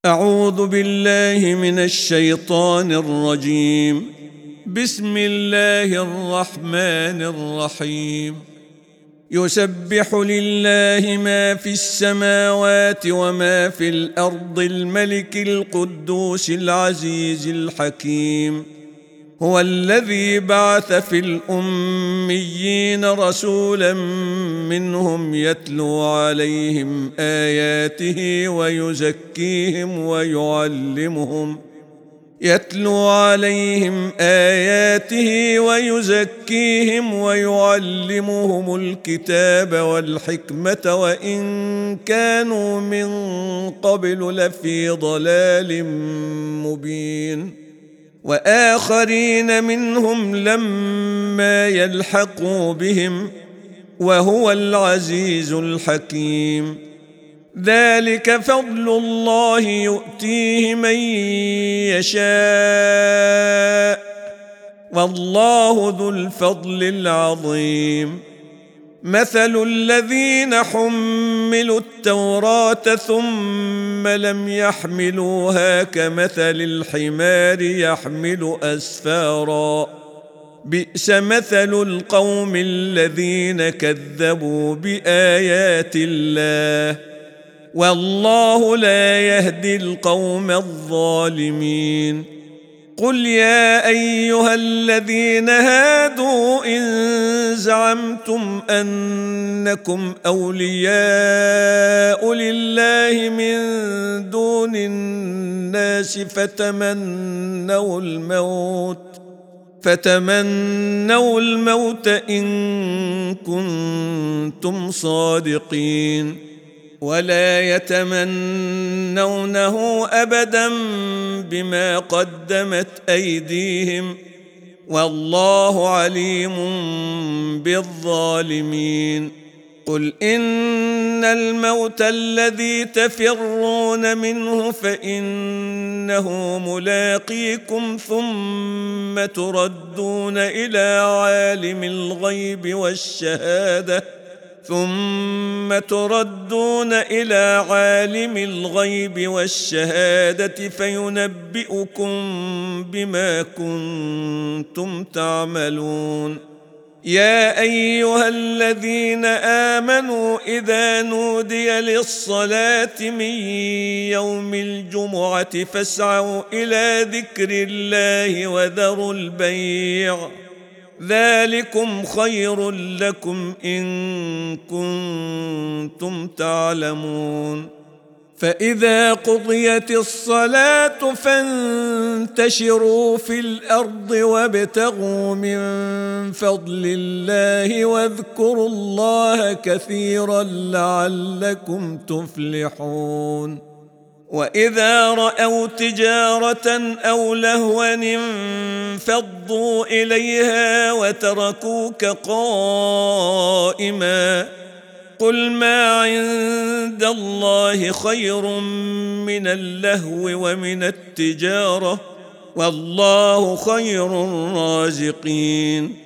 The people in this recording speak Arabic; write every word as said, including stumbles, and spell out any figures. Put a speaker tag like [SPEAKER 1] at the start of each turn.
[SPEAKER 1] أعوذ بالله من الشيطان الرجيم. بسم الله الرحمن الرحيم. يسبح لله ما في السماوات وما في الأرض الملك القدوس العزيز الحكيم. هو الذي بعث في الأميين رسولا منهم يتلو عليهم آياته ويزكيهم ويعلمهم يتلو عليهم آياته ويزكيهم ويعلمهم الكتاب والحكمة وإن كانوا من قبل لفي ضلال مبين. وآخرين منهم لما يلحقوا بهم وهو العزيز الحكيم. ذلك فضل الله يؤتيه من يشاء والله ذو الفضل العظيم. مثل الذين حملوا التوراة ثم لم يحملوها كمثل الحمار يحمل أسفارا بئس مثل القوم الذين كذبوا بآيات الله والله لا يهدي القوم الظالمين. قل يا أيها الذين هادوا إن زعمتم أنكم أولياء لله من دون الناس فتمنوا الموت فتمنوا الموت إن كنتم صادقين ولا يتمنونه أبدا بما قدمت أيديهم والله عليم بالظالمين. قل إن الموت الذي تفرون منه فإنه ملاقيكم ثم تردون إلى عالم الغيب والشهادة ثم تردون إلى عالم الغيب والشهادة فينبئكم بما كنتم تعملون. يا أيها الذين آمنوا إذا نودي للصلاة من يوم الجمعة فاسعوا إلى ذكر الله وذروا البيع ذلكم خير لكم إن كنتم تعلمون. فإذا قضيت الصلاة فانتشروا في الأرض وابتغوا من فضل الله واذكروا الله كثيرا لعلكم تفلحون. وإذا رأوا تجارة أو لهوا انفضوا إليها وتركوك قائما قل ما عند الله خير من اللهو ومن التجارة والله خير الرازقين.